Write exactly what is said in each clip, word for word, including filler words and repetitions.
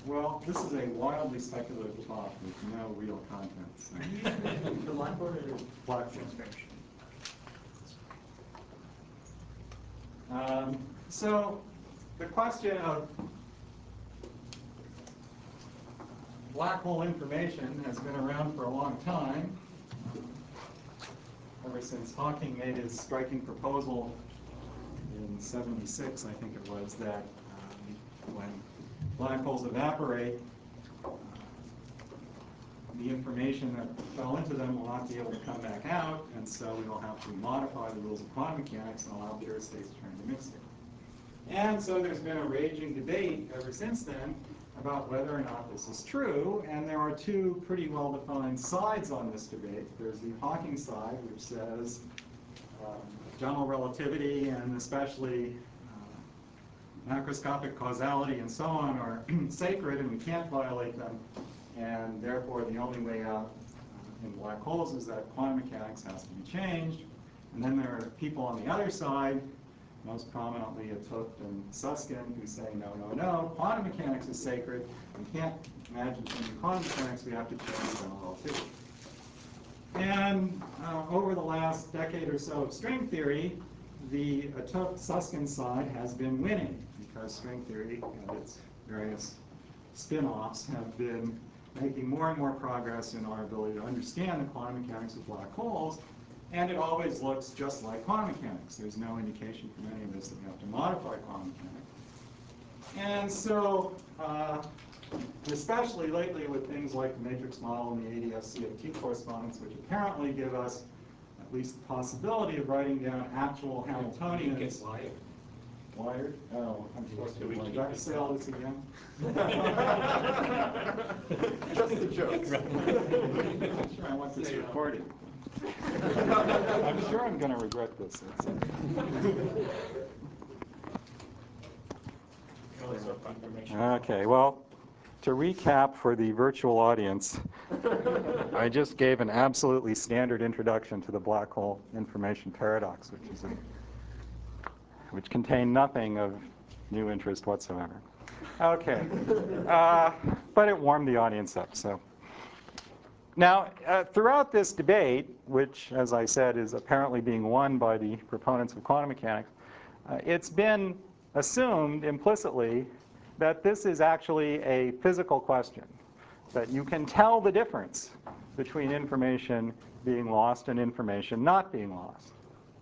Well, this is a wildly speculative talk with no real content. So. The Blackboard or the Blackboard. transcription? Um, so the question of black hole information has been around for a long time, ever since Hawking made his striking proposal in seventy-six, I think it was, that um, when black holes evaporate, uh, the information that fell into them will not be able to come back out, and so we will have to modify the rules of quantum mechanics and allow pure states to turn to mixed state. And so there's been a raging debate ever since then about whether or not this is true, and there are two pretty well-defined sides on this debate. There's the Hawking side, which says um, general relativity and especially uh, macroscopic causality and so on are sacred and we can't violate them, and therefore the only way out uh, in black holes is that quantum mechanics has to be changed. And then there are people on the other side, most prominently 't Hooft and Susskind, who say, no, no, no, quantum mechanics is sacred. We can't imagine changing quantum mechanics, we have to change general relativity. And uh, over the last decade or so of string theory, the 't Hooft Susskind side has been winning, because string theory and its various spin-offs have been making more and more progress in our ability to understand the quantum mechanics of black holes. And it always looks just like quantum mechanics. There's no indication from any of this that we have to modify quantum mechanics. And so, uh, especially lately with things like the matrix model and the A D S C of T correspondence, which apparently give us at least the possibility of writing down actual Hamiltonians. Get wired. Wired? Oh, I'm supposed to be wired. Should I say all this again? Just the jokes. I'm sure I want this recorded. I'm sure I'm going to regret this. Okay, well, to recap for the virtual audience, I just gave an absolutely standard introduction to the black hole information paradox, which is a, which contained nothing of new interest whatsoever. Okay, uh, but it warmed the audience up, so. Now, uh, throughout this debate, which, as I said, is apparently being won by the proponents of quantum mechanics, uh, it's been assumed implicitly that this is actually a physical question, that you can tell the difference between information being lost and information not being lost.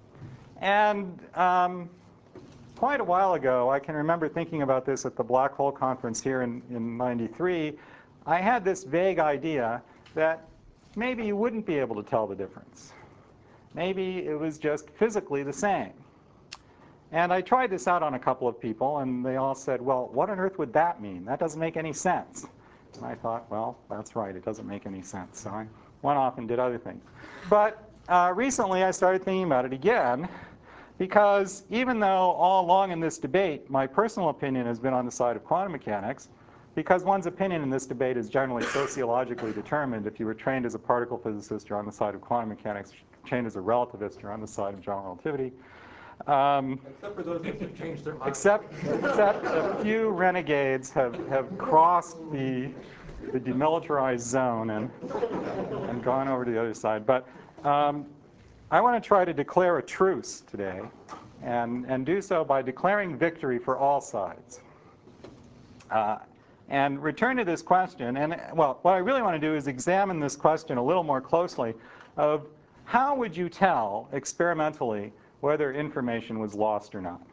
And um, quite a while ago, I can remember thinking about this at the Black Hole Conference here in, in ninety-three. I had this vague idea that maybe you wouldn't be able to tell the difference. Maybe it was just physically the same. And I tried this out on a couple of people, and they all said, well, what on earth would that mean? That doesn't make any sense. And I thought, well, that's right, it doesn't make any sense. So I went off and did other things. But uh, recently I started thinking about it again, because even though all along in this debate my personal opinion has been on the side of quantum mechanics, because one's opinion in this debate is generally sociologically determined. If you were trained as a particle physicist, you're on the side of quantum mechanics. Trained as a relativist, you're on the side of general relativity. Um, except for those who changed their minds. Except, except a few renegades have, have crossed the, the demilitarized zone and, and gone over to the other side. But um, I want to try to declare a truce today, and, and do so by declaring victory for all sides. Uh, And return to this question, and well, what I really want to do is examine this question a little more closely of how would you tell experimentally whether information was lost or not?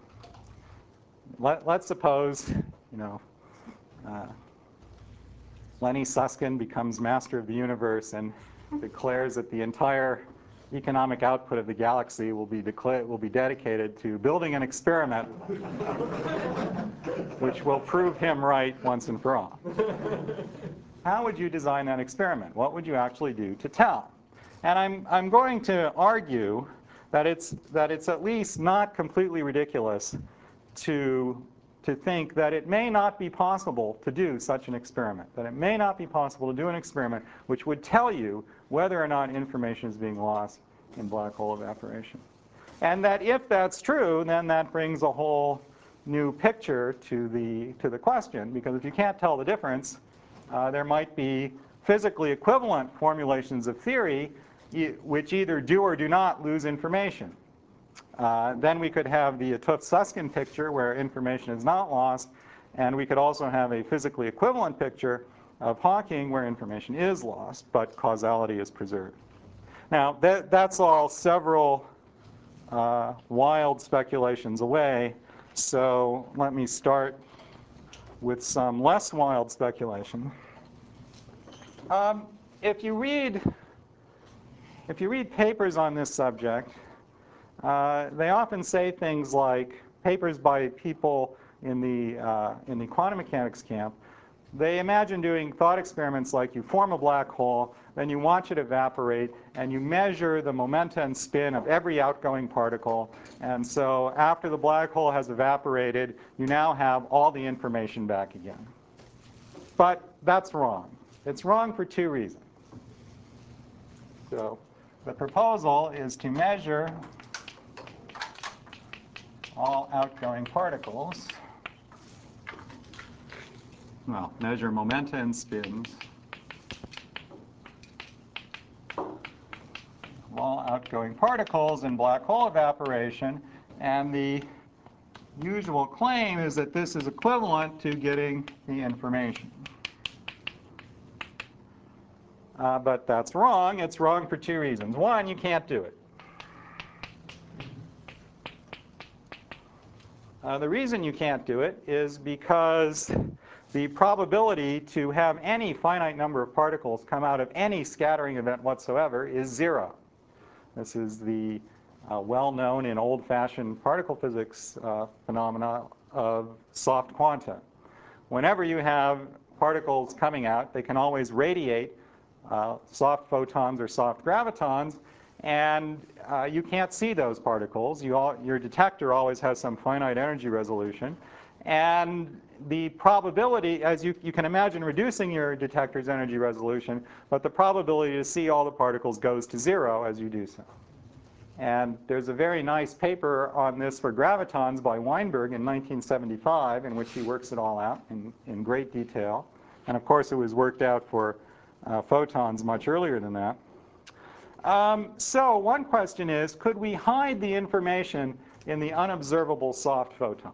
Let, let's suppose, you know, uh, Lenny Susskind becomes master of the universe and declares that the entire economic output of the galaxy will be declared will be dedicated to building an experiment which will prove him right once and for all. How would you design that experiment? What would you actually do to tell? And I'm I'm going to argue that it's that it's at least not completely ridiculous to to think that it may not be possible to do such an experiment, that it may not be possible to do an experiment which would tell you whether or not information is being lost in black hole evaporation. And that if that's true, then that brings a whole new picture to the, to the question, because if you can't tell the difference, uh, there might be physically equivalent formulations of theory which either do or do not lose information. Uh, then we could have the 'Toughs-Susskind picture where information is not lost, and we could also have a physically equivalent picture of Hawking where information is lost, but causality is preserved. Now, that, that's all several uh, wild speculations away, so let me start with some less wild speculation. Um, if you read, if you read papers on this subject, uh, they often say things like, papers by people in the, uh, in the quantum mechanics camp, they imagine doing thought experiments like you form a black hole, then you watch it evaporate, and you measure the momentum and spin of every outgoing particle. And so after the black hole has evaporated, you now have all the information back again. But that's wrong. It's wrong for two reasons. So the proposal is to measure all outgoing particles. Well, measure momenta and spins of all outgoing particles in black hole evaporation. And the usual claim is that this is equivalent to getting the information. Uh, but that's wrong. It's wrong for two reasons. One, you can't do it. Uh, the reason you can't do it is because the probability to have any finite number of particles come out of any scattering event whatsoever is zero. This is the uh, well-known in old-fashioned particle physics uh, phenomena of soft quanta. Whenever you have particles coming out, they can always radiate uh, soft photons or soft gravitons, and uh, you can't see those particles. You all, your detector always has some finite energy resolution. And the probability, as you, you can imagine reducing your detector's energy resolution, but the probability to see all the particles goes to zero as you do so. And there's a very nice paper on this for gravitons by Weinberg in nineteen seventy-five, in which he works it all out in, in great detail. And of course, it was worked out for uh, photons much earlier than that. Um, so one question is, could we hide the information in the unobservable soft photons?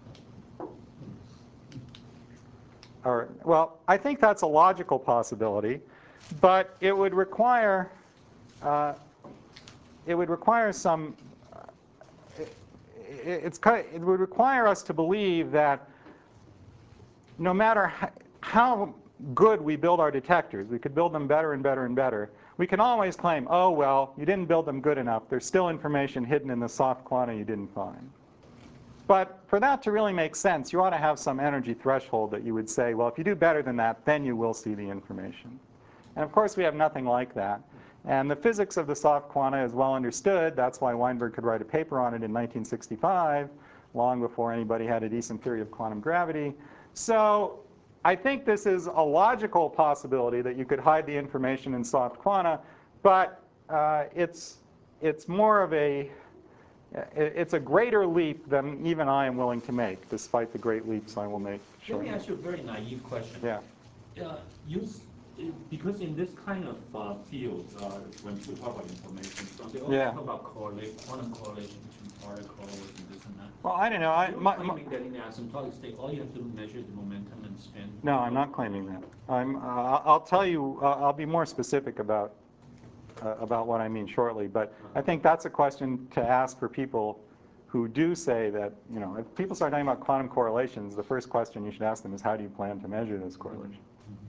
Or, well, I think that's a logical possibility, but it would require uh, it would require some. Uh, it, it's it would require us to believe that no matter how good we build our detectors, we could build them better and better and better. We can always claim, oh well, you didn't build them good enough. There's still information hidden in the soft quanta you didn't find. But for that to really make sense, you ought to have some energy threshold that you would say, well, if you do better than that, then you will see the information. And of course, we have nothing like that. And the physics of the soft quanta is well understood. That's why Weinberg could write a paper on it in nineteen sixty-five, long before anybody had a decent theory of quantum gravity. So I think this is a logical possibility that you could hide the information in soft quanta, but uh, it's, it's more of a It's a greater leap than even I am willing to make, despite the great leaps I will make shortly. Let me ask you a very naive question. Yeah. Uh, you, s- uh, because in this kind of uh, field, uh, when people talk about information, so they always Yeah. talk about correlate, quantum correlation between particles and this and that. Well, I don't know. I, You're my, my, claiming that in the asymptotic state, all you have to measure is the momentum and spin. no, I'm not claiming that. I'm, uh, I'll tell you, uh, I'll be more specific about, uh, about what I mean shortly. But I think that's a question to ask for people who do say that, you know, if people start talking about quantum correlations, the first question you should ask them is, how do you plan to measure this correlation?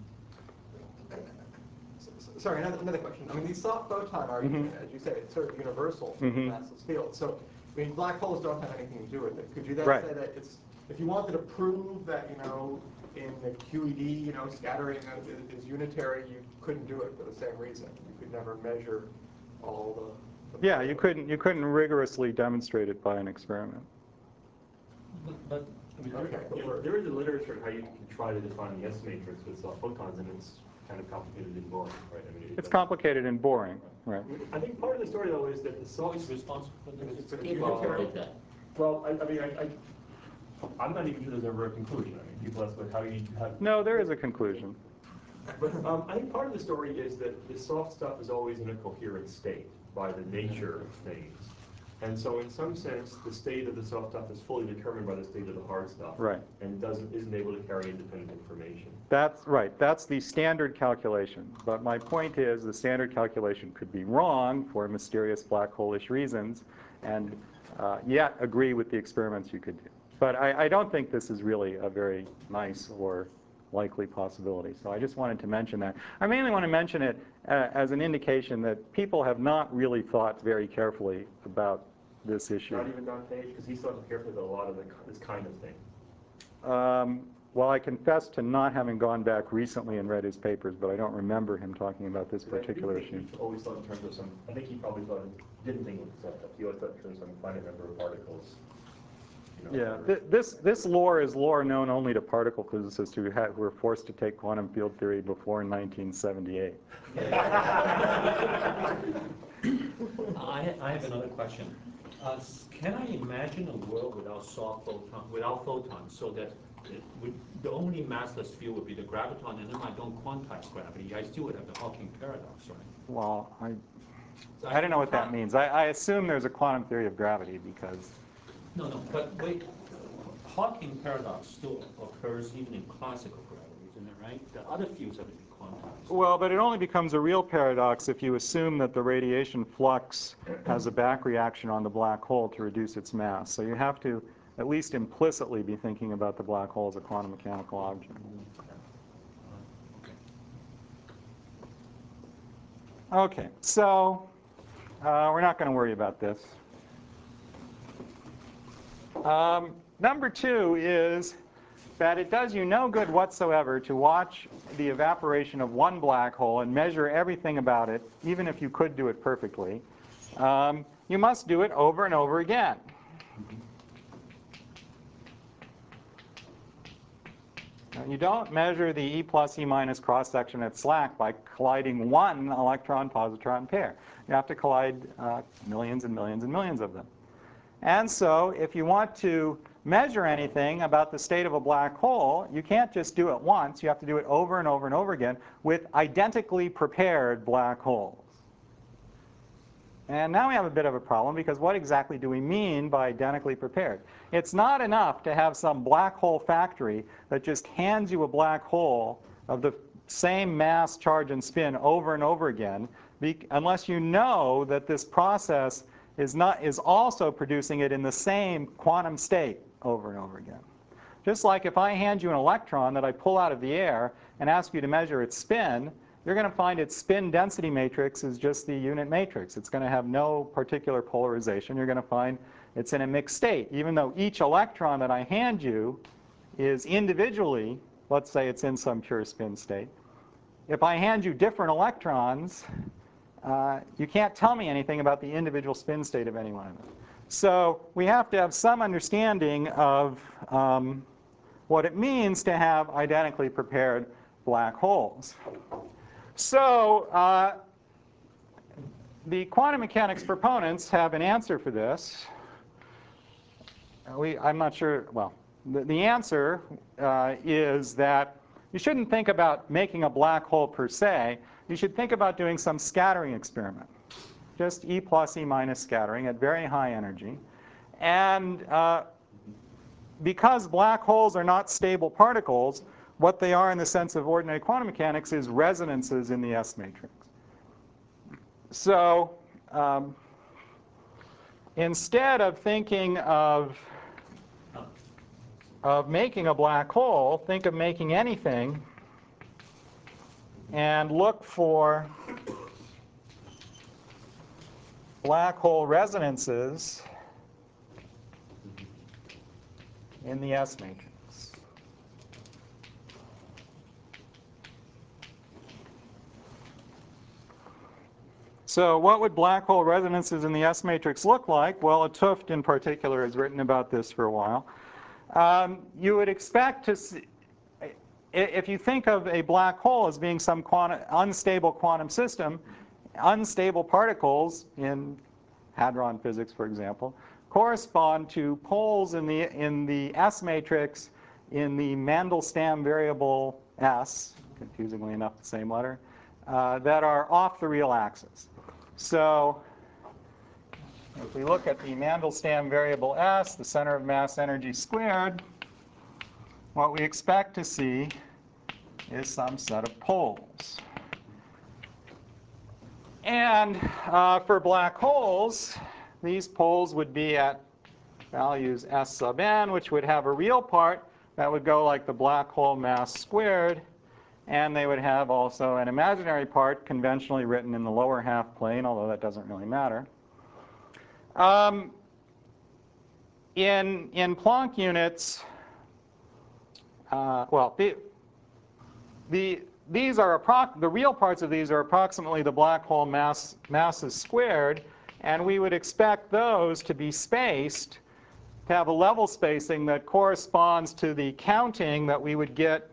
Sorry, another, another question. I mean, the soft photon argument, Mm-hmm. as you say, it's sort of universal to Mm-hmm. massless fields. So, I mean, black holes don't have anything to do with it. Could you then Right. say that it's, if you wanted to prove that, you know, in the Q E D, you know, scattering is, is unitary, you couldn't do it for the same reason. You could never measure all the. the Yeah, you couldn't, you couldn't rigorously demonstrate it by an experiment. But, but I mean, Okay, there, but yeah, we're- there is a literature on how you can try to define the S matrix with soft photons, and it's kind of complicated and boring, right? I mean, it It's doesn't- complicated and boring, right? I think part of the story, though, is that the who soft. is responsible for this? It's a Who unitary- did that? Well, I, I mean, I, I, I'm not even sure there's ever a conclusion. I mean, people ask, like, how do you have... No, there is a conclusion. But um, I think part of the story is that the soft stuff is always in a coherent state by the nature of things. And so in some sense, the state of the soft stuff is fully determined by the state of the hard stuff. Right. And doesn't, isn't able to carry independent information. That's right. That's the standard calculation. But my point is the standard calculation could be wrong for mysterious black hole-ish reasons, and uh, yet agree with the experiments you could do. But I, I don't think this is really a very nice or likely possibility. So I just wanted to mention that. I mainly want to mention it uh, as an indication that people have not really thought very carefully about this issue. Not even Don Page, because he's thought carefully about a lot of the, this kind of thing. Um, well, I confess to not having gone back recently and read his papers, but I don't remember him talking about this particular I think issue. He always thought in terms of some, I think he probably thought, didn't think with soft stuff. He always thought in terms of some finite number of particles. You know, Yeah, th this this lore is lore known only to particle physicists who, had, who were forced to take quantum field theory before nineteen seventy-eight. I, I have another question. Uh, can I imagine a world without soft photon, without photons, so that it would, the only massless field would be the graviton, and then I don't quantize gravity, I still would have the Hawking paradox, right? Well, I, So I don't know what that can't- means. I, I assume there's a quantum theory of gravity because... No, no, but wait, Hawking paradox still occurs even in classical gravity, isn't it right? The other fields have to be quantized. Well, but it only becomes a real paradox if you assume that the radiation flux has a back reaction on the black hole to reduce its mass. So you have to at least implicitly be thinking about the black hole as a quantum mechanical object. Okay, so uh, we're not going to worry about this. Um, number two is that it does you no good whatsoever to watch the evaporation of one black hole and measure everything about it, even if you could do it perfectly. Um, you must do it over and over again. Now, you don't measure the E plus E minus cross-section at SLAC by colliding one electron-positron pair. You have to collide uh, millions and millions and millions of them. And so if you want to measure anything about the state of a black hole, you can't just do it once. You have to do it over and over and over again with identically prepared black holes. And now we have a bit of a problem, because what exactly do we mean by identically prepared? It's not enough to have some black hole factory that just hands you a black hole of the same mass, charge, and spin over and over again, unless you know that this process is not is also producing it in the same quantum state over and over again. Just like if I hand you an electron that I pull out of the air and ask you to measure its spin, you're going to find its spin density matrix is just the unit matrix. It's going to have no particular polarization. You're going to find it's in a mixed state, even though each electron that I hand you is individually, let's say it's in some pure spin state. If I hand you different electrons, uh, you can't tell me anything about the individual spin state of any one of them. So we have to have some understanding of um, what it means to have identically prepared black holes. So uh, the quantum mechanics proponents have an answer for this. We, I'm not sure, well, the, the answer uh, is that you shouldn't think about making a black hole per se. You should think about doing some scattering experiment. Just E plus E minus scattering at very high energy. And uh, because black holes are not stable particles, what they are in the sense of ordinary quantum mechanics is resonances in the S matrix. So um, instead of thinking of, of making a black hole, think of making anything and look for black hole resonances in the S matrix. So what would black hole resonances in the S matrix look like? Well, 't Hooft in particular has written about this for a while. Um, you would expect to see, if you think of a black hole as being some quantum, unstable quantum system, unstable particles in hadron physics, for example, correspond to poles in the, in the S matrix in the Mandelstam variable S, confusingly enough the same letter, uh, that are off the real axis. So if we look at the Mandelstam variable S, the center of mass energy squared, what we expect to see is some set of poles. And uh, for black holes, these poles would be at values S sub n, which would have a real part that would go like the black hole mass squared. And they would have also an imaginary part conventionally written in the lower half plane, although that doesn't really matter. Um, in, in Planck units, uh, well, the, the, these are approx the real parts of these are approximately the black hole mass, masses squared, and we would expect those to be spaced, to have a level spacing that corresponds to the counting that we would get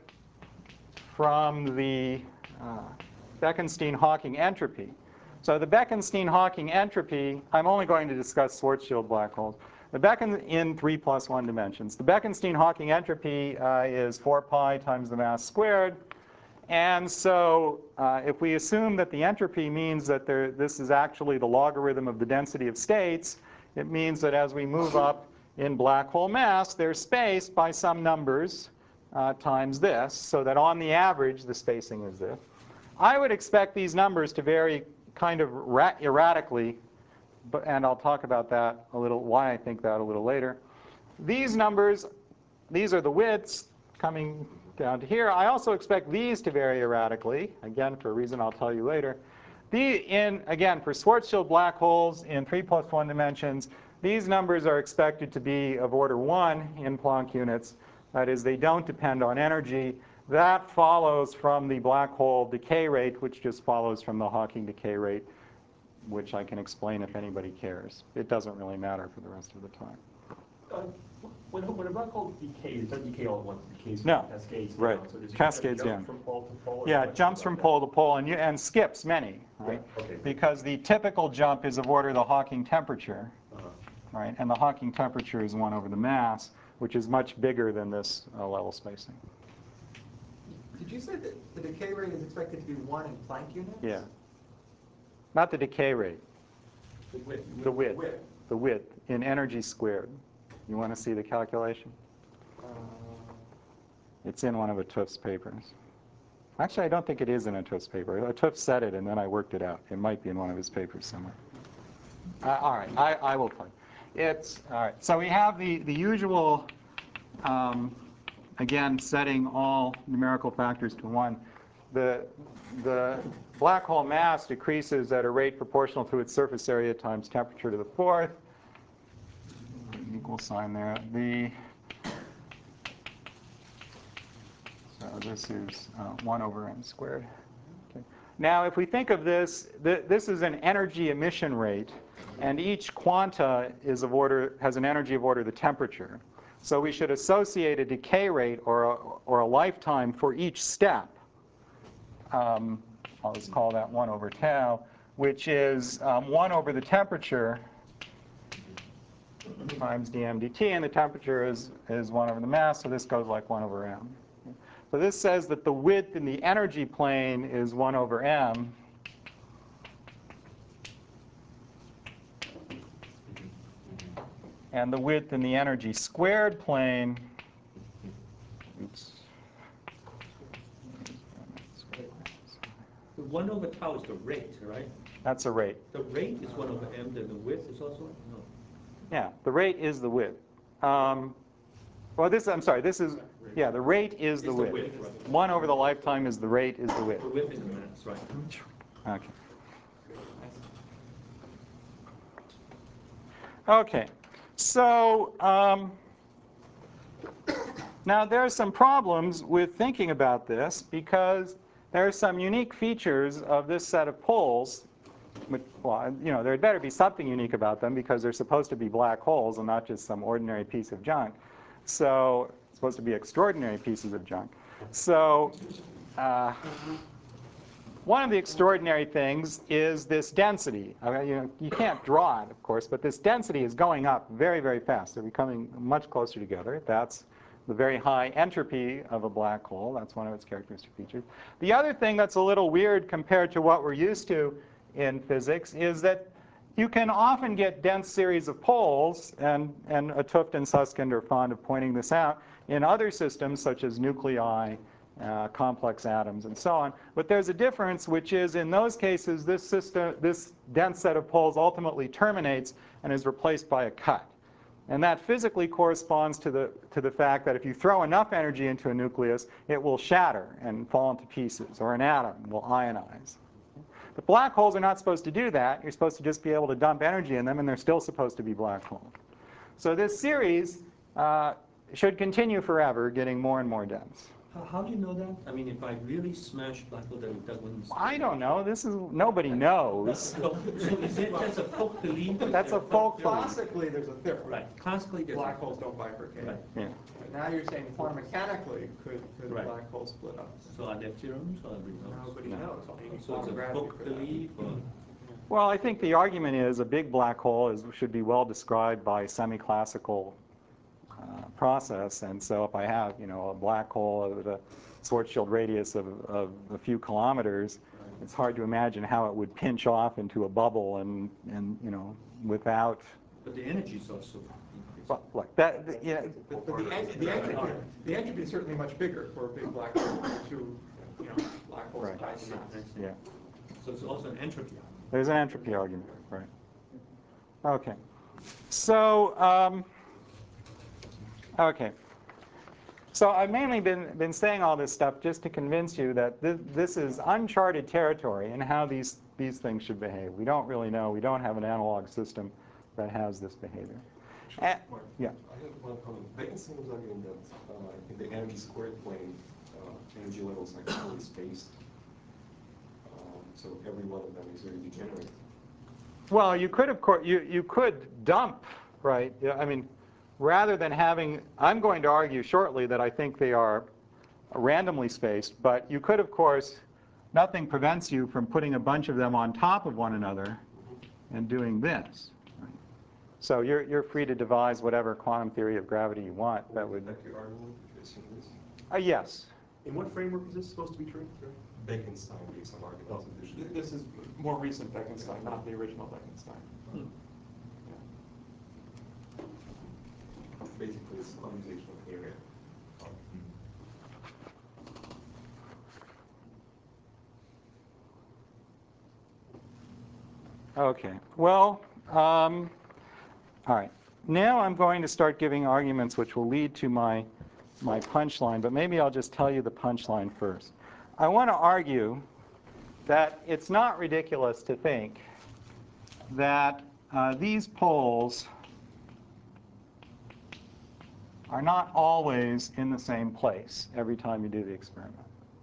from the uh, Bekenstein-Hawking entropy. So the Bekenstein-Hawking entropy, I'm only going to discuss Schwarzschild black holes. The Becken in three plus one dimensions. The Bekenstein-Hawking entropy uh, is four pi times the mass squared. And so uh, if we assume that the entropy means that there, this is actually the logarithm of the density of states, it means that as we move up in black hole mass, they're spaced by some numbers uh, times this, so that on the average, the spacing is this. I would expect these numbers to vary kind of erratically, but, and I'll talk about that a little, why I think that a little later. These numbers, these are the widths coming down to here. I also expect these to vary erratically, again, for a reason I'll tell you later. The, in, again, for Schwarzschild black holes in three plus one dimensions, these numbers are expected to be of order one in Planck units. That is, they don't depend on energy. That follows from the black hole decay rate, which just follows from the Hawking decay rate, which I can explain if anybody cares. It doesn't really matter for the rest of the time. Uh, when, when a black hole decays, it doesn't decay all at once. It decays No. cascades Right. down. So does it Cascades jump down. from pole to pole? or Yeah, what? it jumps from Okay. pole to pole and, you, and skips many, right? Yeah, okay. Because the typical jump is of order the Hawking temperature, Uh-huh. right? And the Hawking temperature is one over the mass, which is much bigger than this uh, level spacing. Did you say that the decay rate is expected to be one in Planck units? Yeah. Not the decay rate, The width. the width. Width. The width in energy squared. You want to see the calculation? Uh, It's in one of Atuf's papers. Actually, I don't think it is in Atuf's paper. Atuf said it, and then I worked it out. It might be in one of his papers somewhere. Uh, all right, I, I will tell you. It's, all right, so we have the, the usual, um, again, setting all numerical factors to one. The, the black hole mass decreases at a rate proportional to its surface area times temperature to the fourth. Equal sign there. The So this is uh, one over m squared. Okay. Now, if we think of this, th this is an energy emission rate, and each quanta is of order, has an energy of order the temperature. So we should associate a decay rate or a, or a lifetime for each step. Um, I'll just call that one over tau, which is um, one over the temperature times dm dt, and the temperature is, is one over the mass, so this goes like one over m. So this says that the width in the energy plane is one over m. And the width in the energy squared plane, oops. The one over tau is the rate, right? That's a rate. The rate is one over m, then the width is also, no. Yeah, the rate is the width. Um, well, this, I'm sorry, this is, yeah, the rate is the It's the width. width, right. One over the lifetime is the rate is the width. The width is the mass, right? Okay. Okay, so um, now there are some problems with thinking about this because there are some unique features of this set of poles. Which, well, you know, there better be something unique about them because they're supposed to be black holes and not just some ordinary piece of junk. So it's supposed to be extraordinary pieces of junk. So uh, one of the extraordinary things is this density. I mean, you know, you can't draw it, of course, but this density is going up very, very fast. They're becoming much closer together. That's the very high entropy of a black hole. That's one of its characteristic features. The other thing that's a little weird compared to what we're used to in physics is that you can often get dense series of poles, and, and 't Hooft and Susskind are fond of pointing this out, in other systems such as nuclei, uh, complex atoms, and so on. But there's a difference, which is in those cases, this system, this dense set of poles ultimately terminates and is replaced by a cut. And that physically corresponds to the, to the fact that if you throw enough energy into a nucleus, it will shatter and fall into pieces, or an atom will ionize. But black holes are not supposed to do that. You're supposed to just be able to dump energy in them, and they're still supposed to be black holes. So this series uh, should continue forever, getting more and more dense. How, how do you know that? I mean, if I really smash black hole, then that wouldn't. I don't know. This is nobody knows. So, so is it just a folk belief? That's a folk belief. Classically, there's a theory. Right. Classically, there's Black a- holes don't bifurcate. Right. Yeah. But now you're saying quantum mechanically could, could Right. a black hole split up? So are there theorems or nobody knows? Nobody No. knows. Maybe So it's quantum a gravity folk could happen. belief or? Well, I think the argument is a big black hole is, should be well described by semi-classical uh, process. And so if I have, you know, a black hole with a Schwarzschild radius of, of a few kilometers, it's hard to imagine how it would pinch off into a bubble and, and you know, without. But the energy is also increased. Well, look, that, the- you know, But, but the, en- the entropy, the entropy is certainly much bigger for a big black hole than two, you know, black holes Right. twice the mass. yeah. So it's also an entropy. There's an entropy argument, right? Okay. So, um, okay. So I've mainly been, been saying all this stuff just to convince you that th this is uncharted territory in how these, these things should behave. We don't really know. We don't have an analog system that has this behavior. Eh, Mark, yeah. I have one comment. Bekenstein was arguing that uh, in the energy squared plane, uh, energy levels are equally spaced. Um, so every one of them is very degenerate. Well, you could, of course, you, you could dump, right? Yeah, I mean, rather than having, I'm going to argue shortly that I think they are randomly spaced, but you could, of course, nothing prevents you from putting a bunch of them on top of one another and doing this. Right? So you're, you're free to devise whatever quantum theory of gravity you want that would. Like your argument, if you assume this. Uh, yes. In what framework is this supposed to be true? Bekenstein gave some arguments. Th- This is more recent Bekenstein, not the original Bekenstein. Hmm. Basically, it's quantization of area. Okay. Well, um, all right. Now I'm going to start giving arguments which will lead to my, my punchline, but maybe I'll just tell you the punchline first. I want to argue that it's not ridiculous to think that uh, these poles are not always in the same place every time you do the experiment.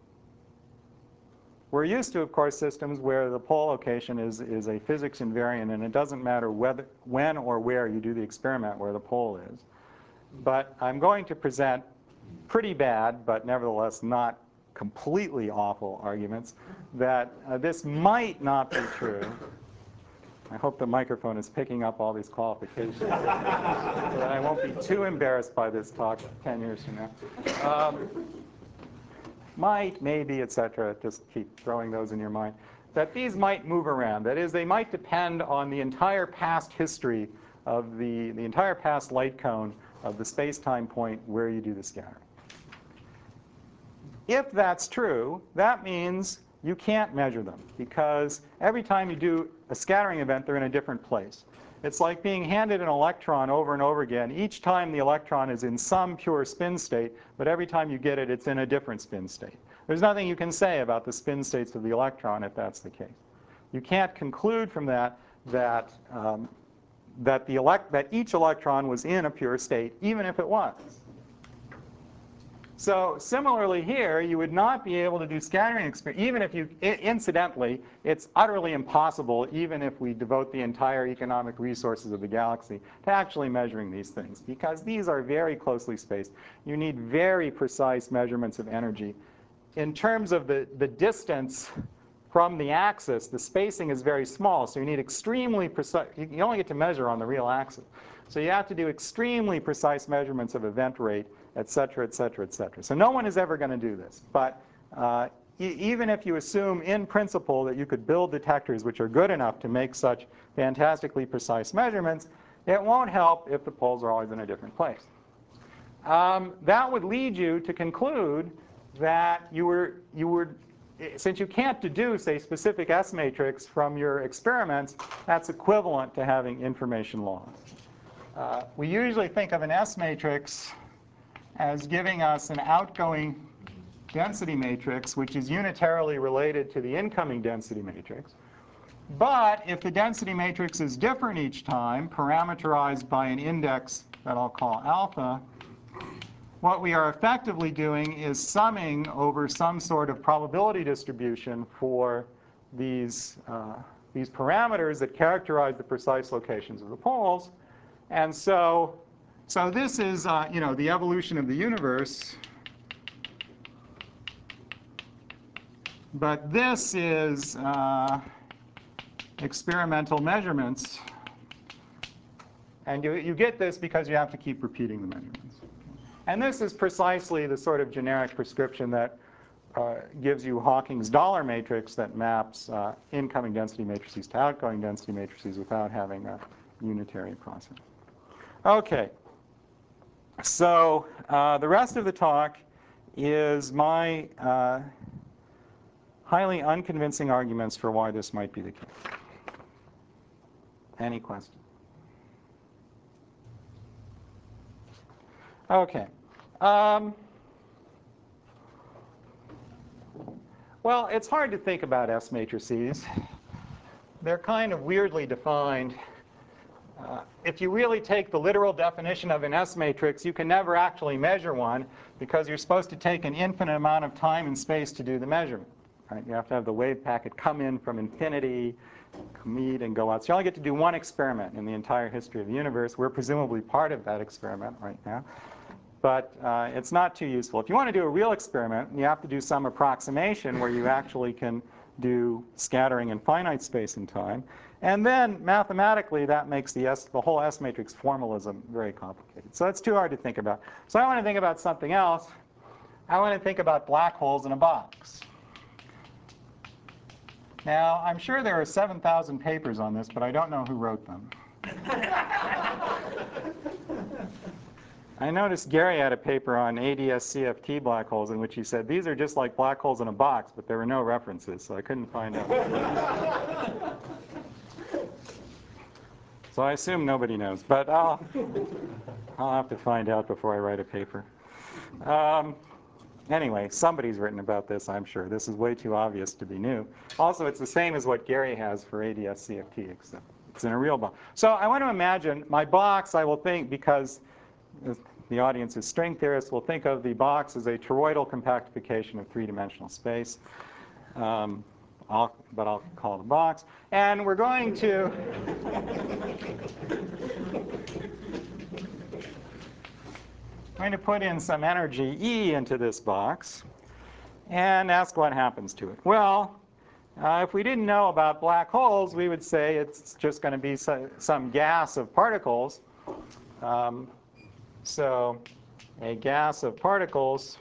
We're used to, of course, systems where the pole location is, is a physics invariant, and it doesn't matter whether, when or where you do the experiment where the pole is. But I'm going to present pretty bad, but nevertheless not completely awful arguments that uh, this might not be true. I hope the microphone is picking up all these qualifications so that I won't be too embarrassed by this talk ten years from now. Um, might, maybe, et cetera, just keep throwing those in your mind, that these might move around. That is, they might depend on the entire past history of the, the entire past light cone of the space-time point where you do the scattering. If that's true, that means you can't measure them, because every time you do a scattering event, they're in a different place. It's like being handed an electron over and over again. Each time the electron is in some pure spin state, but every time you get it, it's in a different spin state. There's nothing you can say about the spin states of the electron if that's the case. You can't conclude from that that, um, that, the elect that each electron was in a pure state, even if it was. So similarly here, you would not be able to do scattering experiments, even if you, incidentally, it's utterly impossible, even if we devote the entire economic resources of the galaxy to actually measuring these things, because these are very closely spaced. You need very precise measurements of energy. In terms of the, the distance from the axis, the spacing is very small, so you need extremely precise, you only get to measure on the real axis. So you have to do extremely precise measurements of event rate, et cetera, et cetera, et cetera. So no one is ever going to do this. But uh, e even if you assume in principle that you could build detectors which are good enough to make such fantastically precise measurements, it won't help if the poles are always in a different place. Um, that would lead you to conclude that you were, you were, since you can't deduce a specific S matrix from your experiments, that's equivalent to having information loss. Uh, we usually think of an S matrix as giving us an outgoing density matrix, which is unitarily related to the incoming density matrix. But if the density matrix is different each time, parameterized by an index that I'll call alpha, what we are effectively doing is summing over some sort of probability distribution for these, uh, these parameters that characterize the precise locations of the poles. And so, so this is uh, you know, the evolution of the universe. But this is uh, experimental measurements. And you, you get this because you have to keep repeating the measurements. And this is precisely the sort of generic prescription that uh, gives you Hawking's dollar matrix that maps uh, incoming density matrices to outgoing density matrices without having a unitary process. Okay. So uh, the rest of the talk is my uh, highly unconvincing arguments for why this might be the case. Any questions? Okay. Um, well, it's hard to think about S matrices. They're kind of weirdly defined. Uh, if you really take the literal definition of an S matrix, you can never actually measure one because you're supposed to take an infinite amount of time and space to do the measurement. Right? You have to have the wave packet come in from infinity, meet, and go out. So you only get to do one experiment in the entire history of the universe. We're presumably part of that experiment right now. But uh, it's not too useful. If you want to do a real experiment, you have to do some approximation where you actually can do scattering in finite space and time. And then mathematically, that makes the, S, the whole S matrix formalism very complicated. So it's too hard to think about. So I want to think about something else. I want to think about black holes in a box. Now, I'm sure there are seven thousand papers on this, but I don't know who wrote them. I noticed Gary had a paper on A D S C F T black holes in which he said, these are just like black holes in a box, but there were no references, so I couldn't find out. So I assume nobody knows, but I'll, I'll have to find out before I write a paper. Um, anyway, somebody's written about this, I'm sure. This is way too obvious to be new. Also, it's the same as what Gary has for A D S C F T, except it's in a real box. So I want to imagine my box, I will think, because the audience is string theorists, will think of the box as a toroidal compactification of three-dimensional space. Um, I'll, but I'll call it a box. And we're going to going to put in some energy E into this box and ask what happens to it. Well, uh, if we didn't know about black holes, we would say it's just going to be so, some gas of particles. Um, so a gas of particles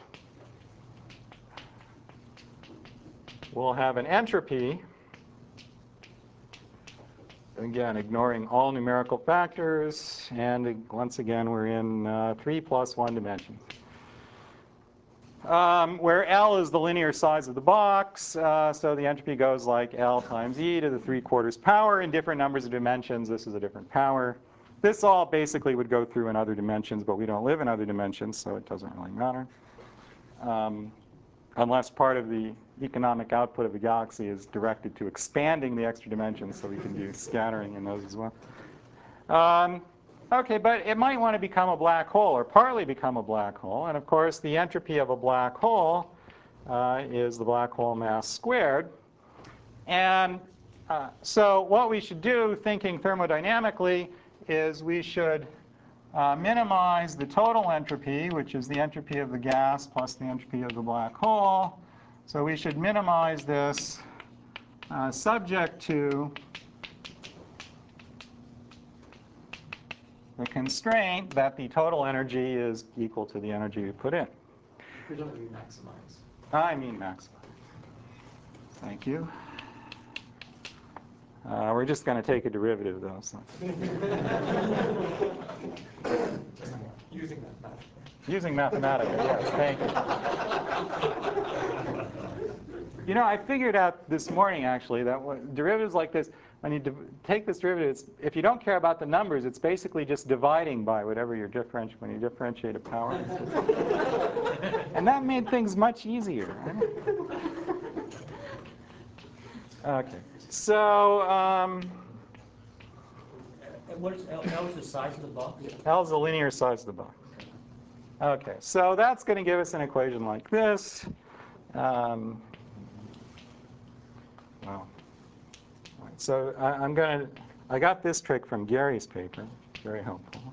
will have an entropy, again, ignoring all numerical factors, and once again, we're in uh, three plus one dimensions. Um, where L is the linear size of the box, uh, so the entropy goes like L times E to the three quarters power in different numbers of dimensions. This is a different power. This all basically would go through in other dimensions, but we don't live in other dimensions, so it doesn't really matter. Um, unless part of the economic output of the galaxy is directed to expanding the extra dimensions so we can do scattering in those as well. Um, okay, but it might want to become a black hole or partly become a black hole. And of course, the entropy of a black hole uh, is the black hole mass squared. And uh, so what we should do, thinking thermodynamically, is we should uh, minimize the total entropy, which is the entropy of the gas plus the entropy of the black hole. So we should minimize this uh, subject to the constraint that the total energy is equal to the energy we put in. We don't mean maximize. I mean maximize. Thank you. Uh, we're just going to take a derivative, though. So. Using mathematics. Using Mathematica, yes, thank you. You know, I figured out this morning, actually, that when derivatives like this, when you take this derivative, it's, if you don't care about the numbers, it's basically just dividing by whatever you're differentiating, when you differentiate a power. And that made things much easier. Okay, so um, And what is L, L is the size of the box? L is the linear size of the box. Okay, so that's going to give us an equation like this. Um, well, all right, so I, I'm going to, I got this trick from Gary's paper, very helpful.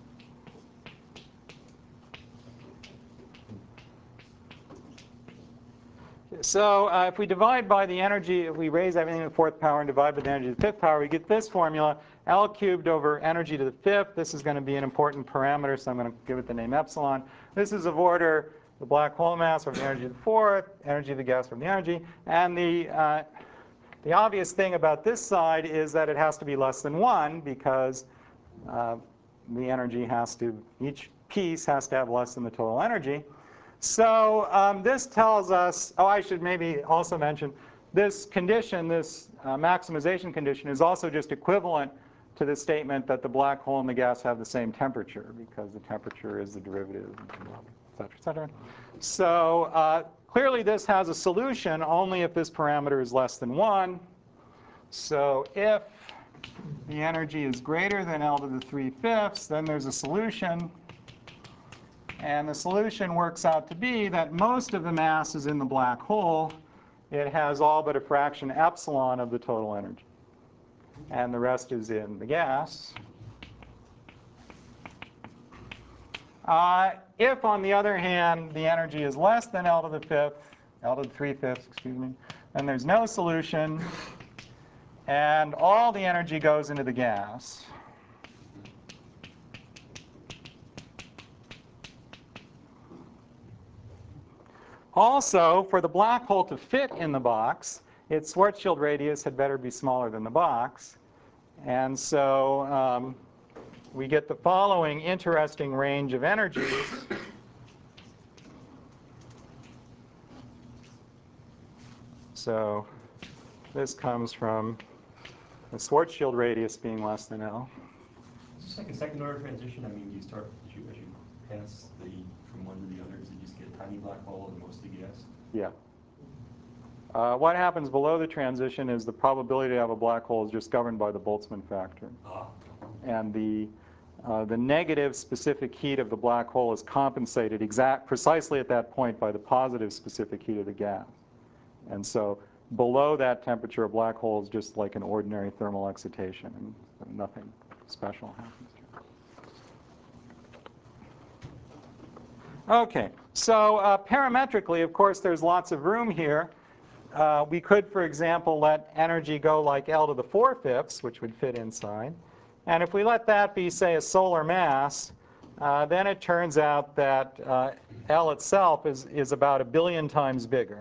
So uh, if we divide by the energy, if we raise everything to the fourth power and divide by the energy to the fifth power, we get this formula, L cubed over energy to the fifth. This is going to be an important parameter, so I'm going to give it the name epsilon. This is of order the black hole mass over the energy to the fourth, energy of the gas from the energy. And the, uh, the obvious thing about this side is that it has to be less than one because uh, the energy has to, each piece has to have less than the total energy. So um, this tells us, oh, I should maybe also mention, this condition, this uh, maximization condition, is also just equivalent to the statement that the black hole and the gas have the same temperature, because the temperature is the derivative, et cetera, et cetera. So uh, clearly this has a solution only if this parameter is less than one. So if the energy is greater than L to the three fifths, then there's a solution. And the solution works out to be that most of the mass is in the black hole. It has all but a fraction epsilon of the total energy. And the rest is in the gas. Uh, if, on the other hand, the energy is less than L to the fifth, L to the three fifths, excuse me, then there's no solution. And all the energy goes into the gas. Also, for the black hole to fit in the box, its Schwarzschild radius had better be smaller than the box. And so um, we get the following interesting range of energies. So this comes from the Schwarzschild radius being less than L. Is this like a second order transition? I mean, do you start, as you, as you pass the, from one to the other, does it just get a tiny black hole and mostly gas? Yeah. Uh, what happens below the transition is the probability to have a black hole is just governed by the Boltzmann factor. Ah. And the, uh, the negative specific heat of the black hole is compensated exact, precisely at that point by the positive specific heat of the gas. And so below that temperature, a black hole is just like an ordinary thermal excitation, and nothing special happens. Okay, so uh, parametrically, of course, there's lots of room here. Uh, we could, for example, let energy go like L to the four fifths, which would fit inside. And if we let that be, say, a solar mass, uh, then it turns out that uh, L itself is, is about a billion times bigger.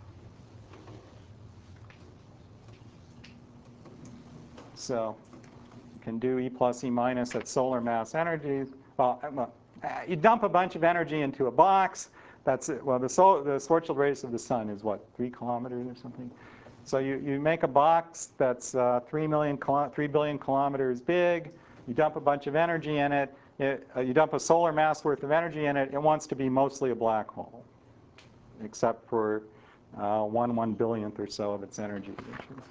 So you can do E plus E minus at solar mass energy. Well, uh, you dump a bunch of energy into a box. That's it. Well, the, sol the Schwarzschild radius of the sun is what, three kilometers or something? So you, you make a box that's uh, three million, three billion kilometers big. You dump a bunch of energy in it. it uh, you dump a solar mass worth of energy in it. It wants to be mostly a black hole, except for uh, one one billionth or so of its energy. Which is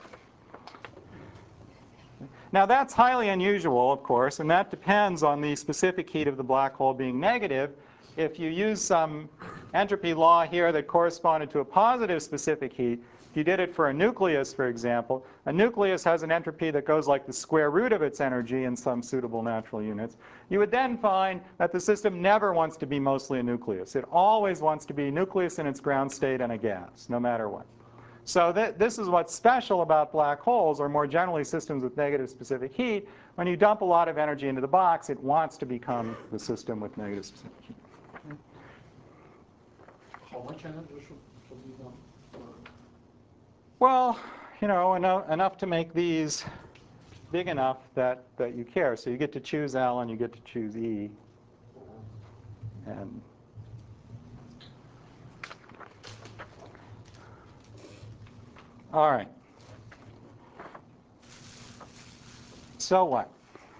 Now that's highly unusual, of course, and that depends on the specific heat of the black hole being negative. If you use some entropy law here that corresponded to a positive specific heat, if you did it for a nucleus, for example, a nucleus has an entropy that goes like the square root of its energy in some suitable natural units. You would then find that the system never wants to be mostly a nucleus. It always wants to be a nucleus in its ground state and a gas, no matter what. So th this is what's special about black holes, or more generally systems with negative specific heat. When you dump a lot of energy into the box, it wants to become the system with negative specific heat. How much energy should, should be done? Well, you know, enough, enough to make these big enough that, that you care. So you get to choose L and you get to choose E. And all right. So what?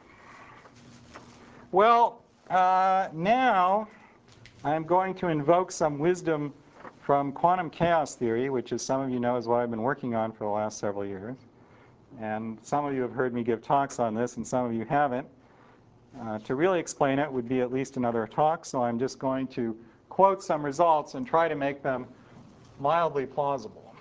Well, uh, now I'm going to invoke some wisdom from quantum chaos theory, which, as some of you know, is what I've been working on for the last several years. And some of you have heard me give talks on this, and some of you haven't. Uh, to really explain it would be at least another talk, so I'm just going to quote some results and try to make them mildly plausible.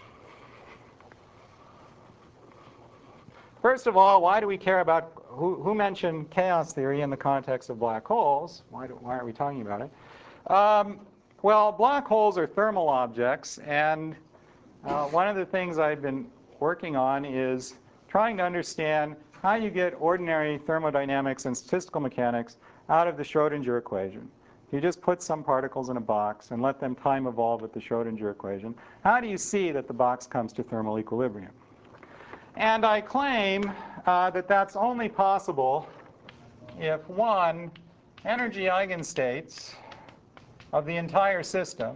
First of all, why do we care about, who, who mentioned chaos theory in the context of black holes? Why, do, why aren't we talking about it? Um, well, black holes are thermal objects, and uh, one of the things I've been working on is trying to understand how you get ordinary thermodynamics and statistical mechanics out of the Schrodinger equation. You just put some particles in a box and let them time evolve with the Schrodinger equation. How do you see that the box comes to thermal equilibrium? And I claim uh, that that's only possible if, one, energy eigenstates of the entire system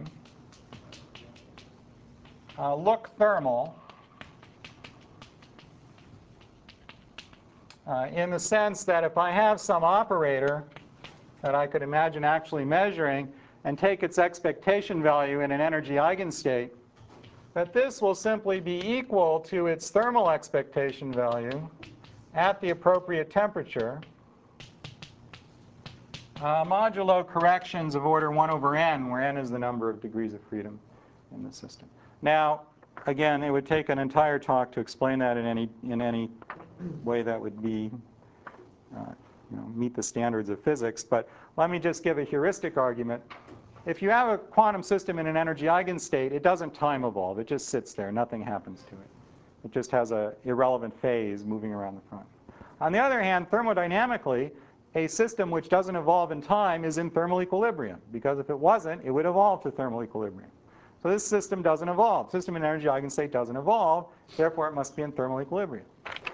uh, look thermal uh, in the sense that if I have some operator that I could imagine actually measuring and take its expectation value in an energy eigenstate, that this will simply be equal to its thermal expectation value at the appropriate temperature, uh, modulo corrections of order one over n, where n is the number of degrees of freedom in the system. Now, again, it would take an entire talk to explain that in any, in any way that would be, uh, you know, meet the standards of physics. But let me just give a heuristic argument. If you have a quantum system in an energy eigenstate, it doesn't time evolve. It just sits there. Nothing happens to it. It just has an irrelevant phase moving around the front. On the other hand, thermodynamically, a system which doesn't evolve in time is in thermal equilibrium, because if it wasn't, it would evolve to thermal equilibrium. So this system doesn't evolve. System in energy eigenstate doesn't evolve. Therefore, it must be in thermal equilibrium.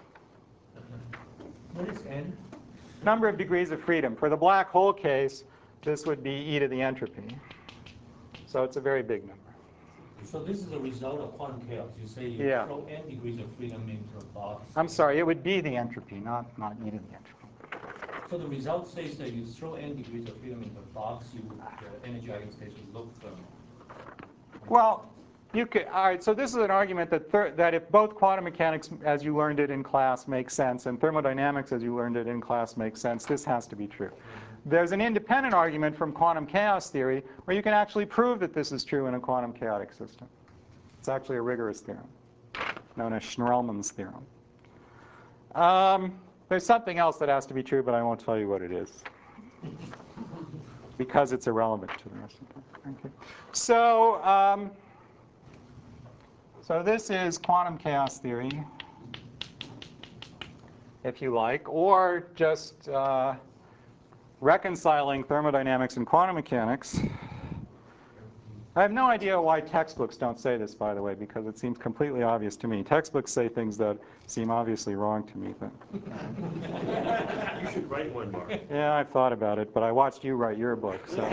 What is n? Number of degrees of freedom. For the black hole case, this would be e to the entropy. So it's a very big number. So this is a result of quantum chaos. You say you Yeah. throw n degrees of freedom into a box. I'm sorry, it would be the entropy, not, not e to the entropy. So the result says that you throw n degrees of freedom into a box, you would, the energy eigenstate would look thermal. Well, you could, all right, so this is an argument that, thir that if both quantum mechanics, as you learned it in class, makes sense, and thermodynamics, as you learned it in class, makes sense, this has to be true. There's an independent argument from quantum chaos theory where you can actually prove that this is true in a quantum chaotic system. It's actually a rigorous theorem, known as Schnirelmann's theorem. Um, there's something else that has to be true, but I won't tell you what it is, because it's irrelevant to the rest of it. Okay. So, um, so this is quantum chaos theory, if you like, or just uh, reconciling thermodynamics and quantum mechanics. I have no idea why textbooks don't say this, by the way, because it seems completely obvious to me. Textbooks say things that seem obviously wrong to me. But You should write one, Mark. yeah, I've thought about it, but I watched you write your book. So.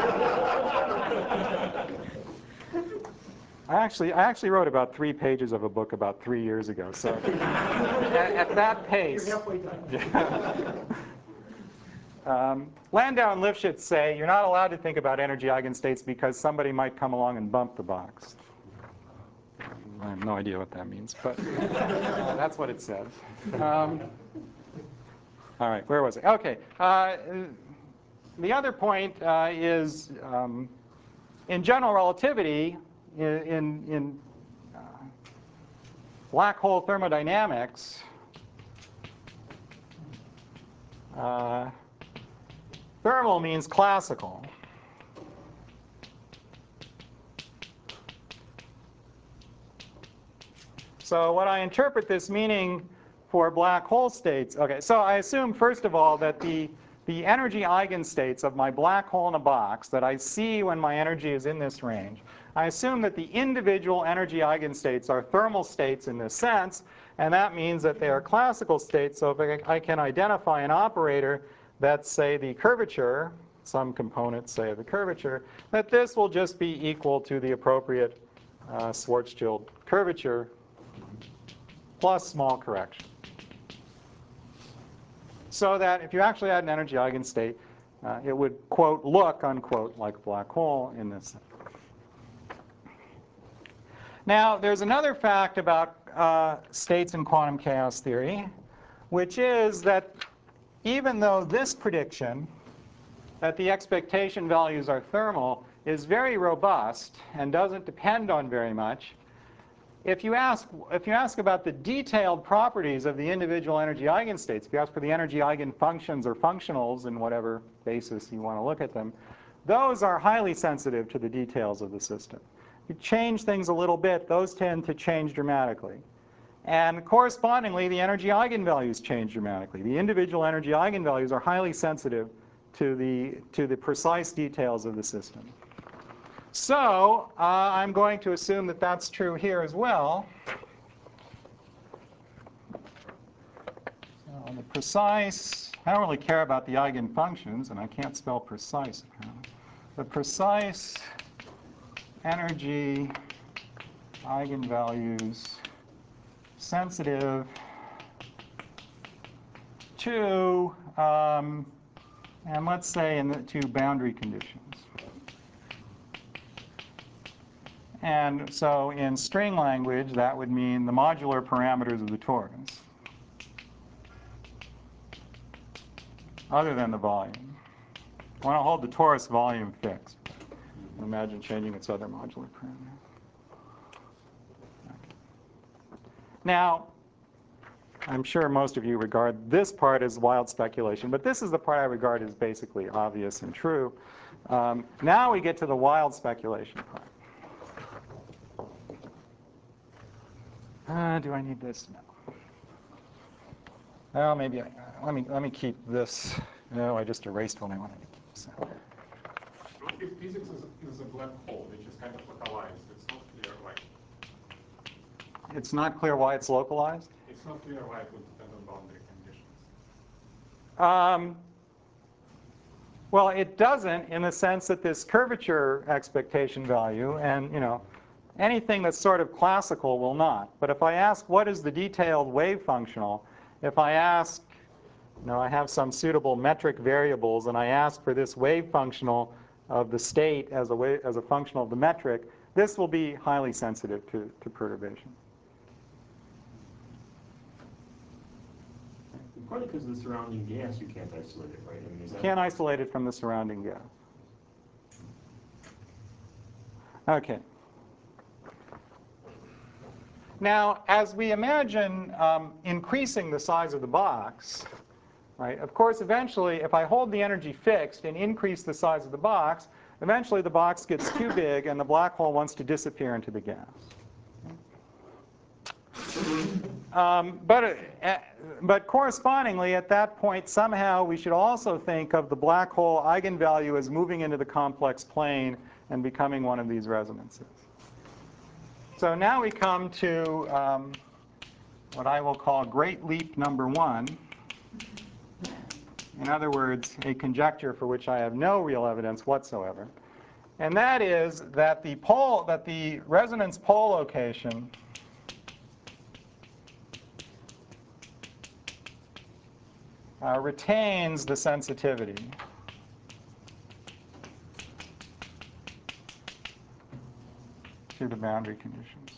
I actually, I actually wrote about three pages of a book about three years ago. So at, at that pace. You're halfway done. Um, Landau and Lifshitz say you're not allowed to think about energy eigenstates because somebody might come along and bump the box. I have no idea what that means, but uh, that's what it says. Um, all right, where was I? Okay. Uh, the other point uh, is um, in general relativity, in, in, in uh, black hole thermodynamics, uh, thermal means classical. So what I interpret this meaning for black hole states, okay, so I assume first of all that the, the energy eigenstates of my black hole in a box that I see when my energy is in this range, I assume that the individual energy eigenstates are thermal states in this sense, and that means that they are classical states. So if I can identify an operator that's, say, the curvature, some component, say, of the curvature, that this will just be equal to the appropriate uh, Schwarzschild curvature plus small correction. So that if you actually had an energy eigenstate, uh, it would, quote, look, unquote, like a black hole in this sense. Now, there's another fact about uh, states in quantum chaos theory, which is that even though this prediction, that the expectation values are thermal, is very robust and doesn't depend on very much, if you ask, if you ask about the detailed properties of the individual energy eigenstates, if you ask for the energy eigenfunctions or functionals in whatever basis you want to look at them, those are highly sensitive to the details of the system. You change things a little bit, those tend to change dramatically. And correspondingly, the energy eigenvalues change dramatically. The individual energy eigenvalues are highly sensitive to the, to the precise details of the system. So uh, I'm going to assume that that's true here as well. So the precise, I don't really care about the eigenfunctions, and I can't spell precise apparently. The precise energy eigenvalues sensitive to, um, and let's say in the two boundary conditions. And so in string language, that would mean the modular parameters of the torus, other than the volume. I want to hold the torus volume fixed. Imagine changing its other modular parameter. Okay. Now, I'm sure most of you regard this part as wild speculation, but this is the part I regard as basically obvious and true. Um, now we get to the wild speculation part. Uh, do I need this? No. Well, maybe I, let me let me keep this. No, I just erased what I wanted to keep. So. If physics is, is a black hole, which is kind of localized, it's not clear why. It's not clear why it's localized? It's not clear why it would depend on boundary conditions. Um, well, it doesn't in the sense that this curvature expectation value and, you know, anything that's sort of classical will not. But if I ask what is the detailed wave functional, if I ask, you know, I have some suitable metric variables and I ask for this wave functional of the state as a, wave, as a functional of the metric, this will be highly sensitive to, to perturbation. Partly because of the surrounding gas, you can't isolate it, right? I mean, is that... Can't isolate it from the surrounding gas. Okay. Now, as we imagine um, increasing the size of the box, right, of course, eventually, if I hold the energy fixed and increase the size of the box, eventually the box gets too big and the black hole wants to disappear into the gas. Um, but, uh, but correspondingly, at that point, somehow we should also think of the black hole eigenvalue as moving into the complex plane and becoming one of these resonances. So now we come to um, what I will call great leap number one. In other words, a conjecture for which I have no real evidence whatsoever. And that is that the pole, that the resonance pole location uh, retains the sensitivity to the boundary conditions.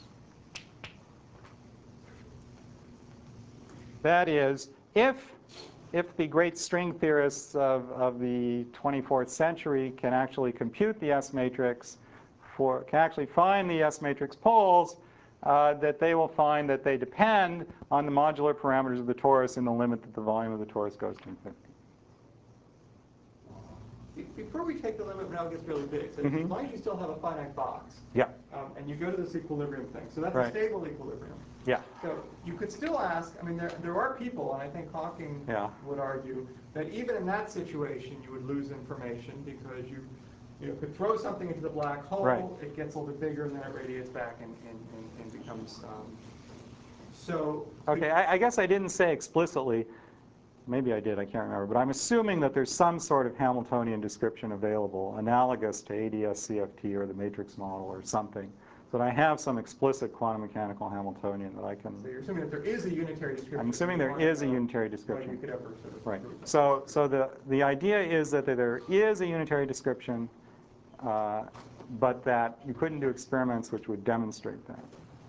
That is, if, if the great string theorists of, of the twenty-fourth century can actually compute the S matrix, for, can actually find the S matrix poles, uh, that they will find that they depend on the modular parameters of the torus in the limit that the volume of the torus goes to infinity. before we take the limit now it gets really big, so Mhm. as long as you still have a finite box, Yeah, um, and you go to this equilibrium thing, so that's a Right. stable equilibrium. yeah, So you could still ask, I mean, there, there are people, and I think Hawking Yeah. would argue, that even in that situation, you would lose information because you, you know, could throw something into the black hole, Right. it gets a little bit bigger, and then it radiates back and, and, and, and becomes, um, so. Okay, I, I guess I didn't say explicitly, maybe I did, I can't remember, but I'm assuming that there's some sort of Hamiltonian description available, analogous to A D S C F T or the matrix model or something, that I have some explicit quantum mechanical Hamiltonian that I can. So you're assuming that there is a unitary description. I'm assuming you there want is to a know unitary whether description. you could ever sort of Right. prove that. So, so the, the idea is that there is a unitary description, uh, but that you couldn't do experiments which would demonstrate that.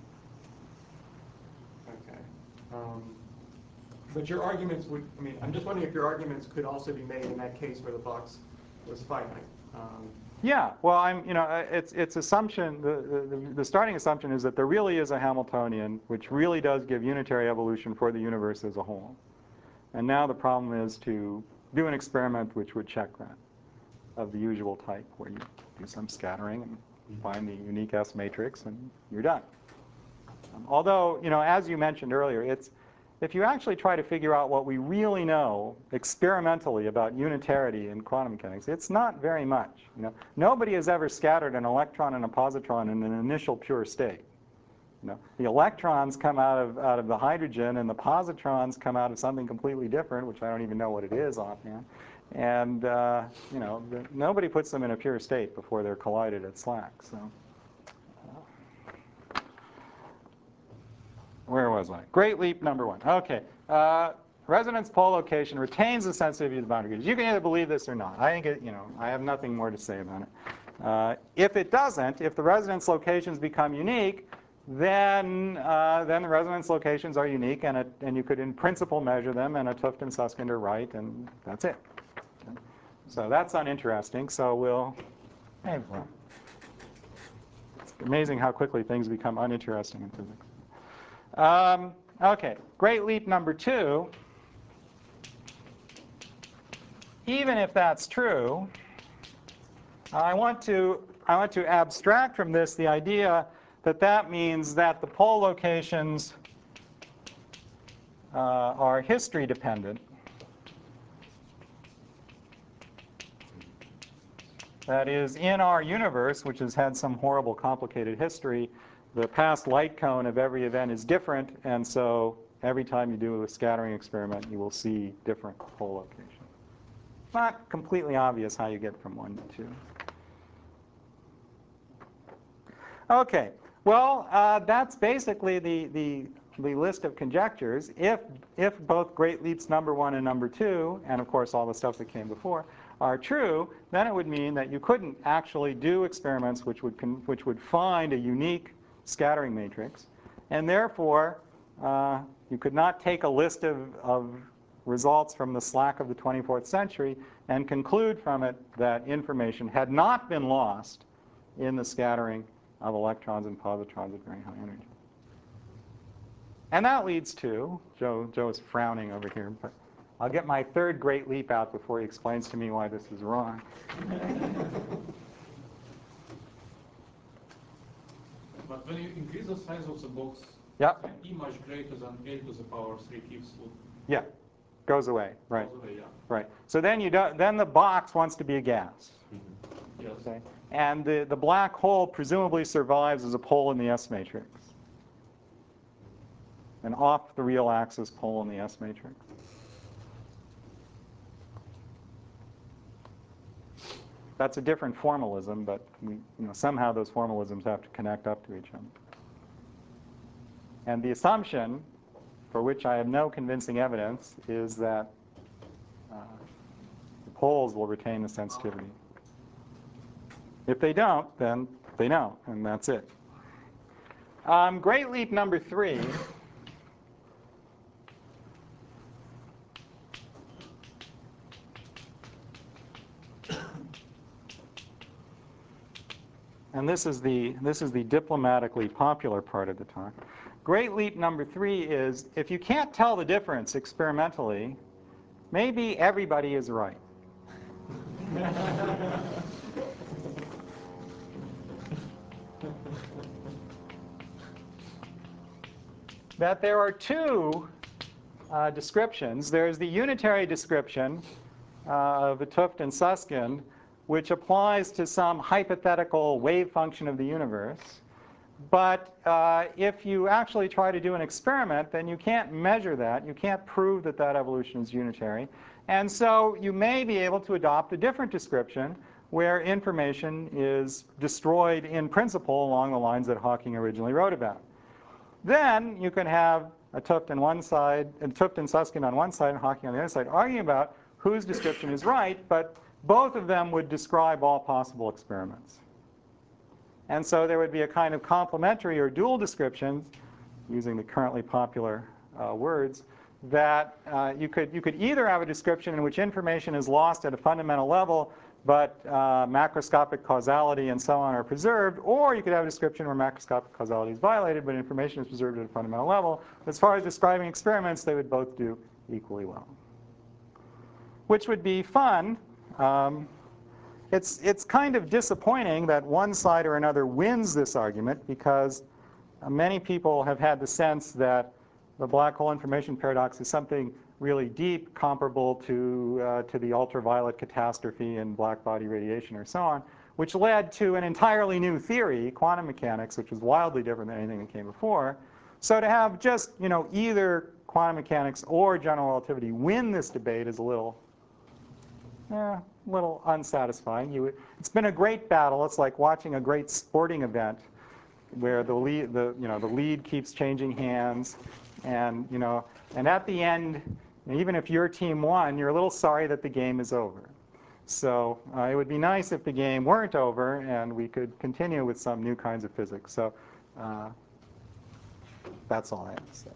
Okay. Um, But your arguments would, I mean, I'm just wondering if your arguments could also be made in that case where the box was finite. Um, Yeah, well, I'm, you know, uh, it's it's assumption. The, the the starting assumption is that there really is a Hamiltonian, which really does give unitary evolution for the universe as a whole. And now the problem is to do an experiment which would check that, of the usual type, where you do some scattering and find the unique S matrix, and you're done. Um, although, you know, as you mentioned earlier, it's if you actually try to figure out what we really know experimentally about unitarity in quantum mechanics, it's not very much. You know, nobody has ever scattered an electron and a positron in an initial pure state. You know, the electrons come out of out of the hydrogen, and the positrons come out of something completely different, which I don't even know what it is offhand. And uh, you know, the, nobody puts them in a pure state before they're collided at SLAC. So. Where was I? Great leap number one. Okay. Uh, resonance pole location retains the sensitivity of the boundary conditions. You can either believe this or not. I think it, you know, I have nothing more to say about it. Uh, if it doesn't, if the resonance locations become unique, then uh, then the resonance locations are unique, and it, and you could in principle measure them, and a 't Hooft and Susskind are right, and that's it. Okay. So that's uninteresting. So we'll. Hey, well, it's amazing how quickly things become uninteresting in physics. Um, okay, great leap number two. Even if that's true, I want to I want to abstract from this the idea that that means that the pole locations uh, are history dependent. That is, in our universe, which has had some horrible, complicated history, the past light cone of every event is different, and so every time you do a scattering experiment, you will see different pole locations. Not completely obvious how you get from one to two. Okay, well, uh, that's basically the, the, the list of conjectures. If, if both great leaps number one and number two, and of course all the stuff that came before, are true, then it would mean that you couldn't actually do experiments which would, con which would find a unique scattering matrix, and therefore uh, you could not take a list of, of results from the SLAC of the twenty-fourth century and conclude from it that information had not been lost in the scattering of electrons and positrons at very high energy. And that leads to, Joe, Joe is frowning over here, but I'll get my third great leap out before he explains to me why this is wrong. But when you increase the size of the box, Yep. E much greater than A to the power three fifths would Yeah, goes away, right? go away, yeah. Right. So then you don't, then the box wants to be a gas. Yes. Okay? And the, the black hole presumably survives as a pole in the S matrix. An off the real axis pole in the S matrix. That's a different formalism, but we, you know, somehow those formalisms have to connect up to each other. And the assumption, for which I have no convincing evidence, is that uh, the poles will retain the sensitivity. If they don't, then they don't, and that's it. Um, great leap number three. And this is the this is the diplomatically popular part of the talk. Great leap number three is, if you can't tell the difference experimentally, maybe everybody is right. that there are two uh, descriptions. There's the unitary description uh, of 't Hooft and Susskind, which applies to some hypothetical wave function of the universe. But uh, if you actually try to do an experiment, then you can't measure that. You can't prove that that evolution is unitary. And so you may be able to adopt a different description where information is destroyed in principle along the lines that Hawking originally wrote about. Then you can have a 't Hooft on one side, and 't Hooft and Susskind on one side, and Hawking on the other side, arguing about whose description is right, but both of them would describe all possible experiments. And so there would be a kind of complementary or dual description, using the currently popular uh, words, that uh, you could you could either have a description in which information is lost at a fundamental level, but uh, macroscopic causality and so on are preserved, or you could have a description where macroscopic causality is violated, but information is preserved at a fundamental level. As far as describing experiments, they would both do equally well, which would be fun. Um, it's, it's kind of disappointing that one side or another wins this argument, because uh, many people have had the sense that the black hole information paradox is something really deep, comparable to, uh, to the ultraviolet catastrophe and black body radiation or so on, which led to an entirely new theory, quantum mechanics, which was wildly different than anything that came before. So to have just, you know, either quantum mechanics or general relativity win this debate is a little, eh, a little unsatisfying. You, it's been a great battle. It's like watching a great sporting event where the lead, the, you know, the lead keeps changing hands, and, you know, and at the end, even if your team won, you're a little sorry that the game is over. So uh, it would be nice if the game weren't over and we could continue with some new kinds of physics. So uh, that's all I have to say.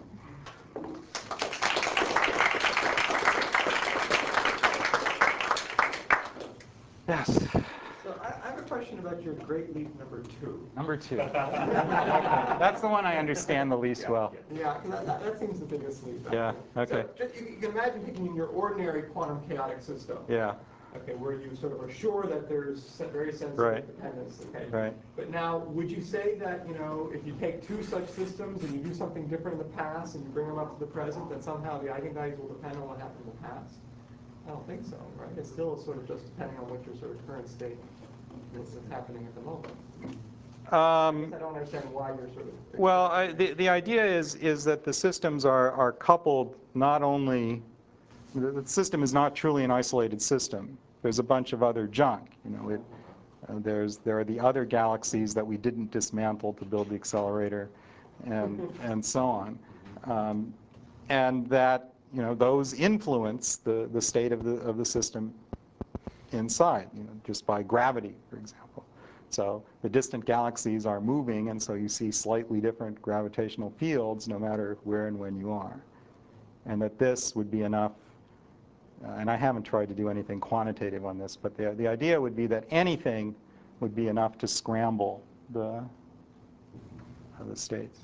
Yes. So I, I have a question about your great leap number two. Number two. Okay. That's the one I understand the least yeah, well. Yeah, because that, that seems the biggest leap. Yeah, okay. So just, you can imagine taking your ordinary quantum chaotic system. Yeah. Okay, where you sort of are sure that there's very sensitive Right. dependence. Okay. Right. But now, would you say that, you know, if you take two such systems and you do something different in the past and you bring them up to the present, that somehow the eigenvalues will depend on what happened in the past? I don't think so, right? It's still sort of just depending on what your sort of current state is that's happening at the moment. Um, I don't understand why you're sort of. well, I, the, the idea is, is that the systems are, are coupled not only, the, the system is not truly an isolated system. There's a bunch of other junk. You know, it, uh, there's, there are the other galaxies that we didn't dismantle to build the accelerator, and, and so on. Um, and that, you know, those influence the, the state of the, of the system inside, you know, just by gravity, for example. So the distant galaxies are moving, and so you see slightly different gravitational fields no matter where and when you are. And that this would be enough, uh, and I haven't tried to do anything quantitative on this, but the, the idea would be that anything would be enough to scramble the, uh, the states.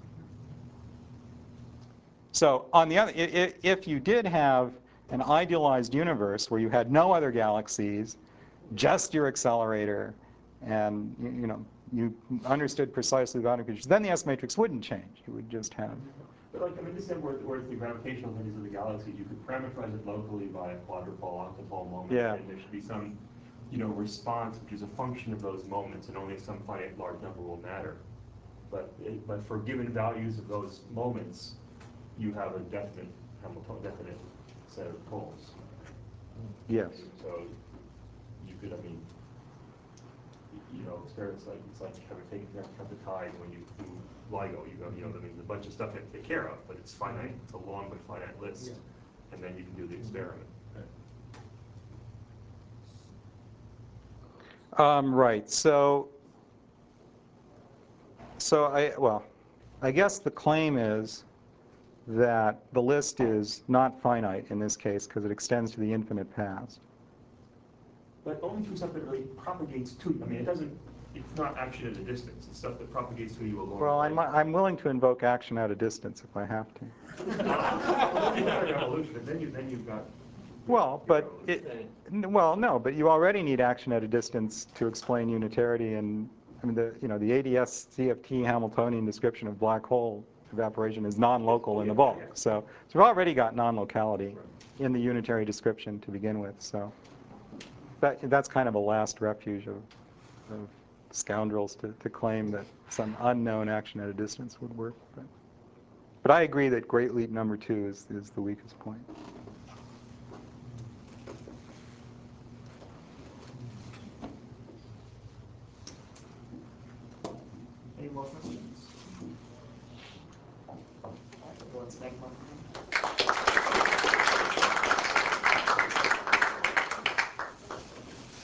So on the other, if you did have an idealized universe where you had no other galaxies, just your accelerator, and you know you understood precisely the boundary conditions, then the S matrix wouldn't change. You would just have. But like, I mean, this is where, where the gravitational hinges of the galaxies, you could parameterize it locally by a quadrupole, octopole moment, Yeah. and there should be some, you know, response which is a function of those moments, and only some finite large number will matter. But it, but for given values of those moments, you have a definite Hamiltonian, definite set of poles. Yes. So you could, I mean, you know, it's very, it's like it's like having taken count the tide when you do LIGO. You go, you know, I mean, there's a bunch of stuff you have to take care of, but it's finite. It's a long but finite list, yeah. And then you can do the experiment. Um, right. So. So I well, I guess the claim is that the list is not finite in this case because it extends to the infinite past. But only through stuff that really propagates to you. I mean, it doesn't, it's not action at a distance. It's stuff that propagates to you along Well, the I'm, way. I'm willing to invoke action at a distance if I have to. Well, then you have an evolution, and then, you, then you've got Well, but it, n- well, no, but you already need action at a distance to explain unitarity, and, I mean, the, you know, the A D S C F T Hamiltonian description of black hole evaporation is non-local in the bulk. So, so we've already got non-locality in the unitary description to begin with, so that, that's kind of a last refuge of, of scoundrels to, to claim that some unknown action at a distance would work. But, but I agree that Great Leap number two is, is the weakest point. Any more questions? All right, let's thank Mark.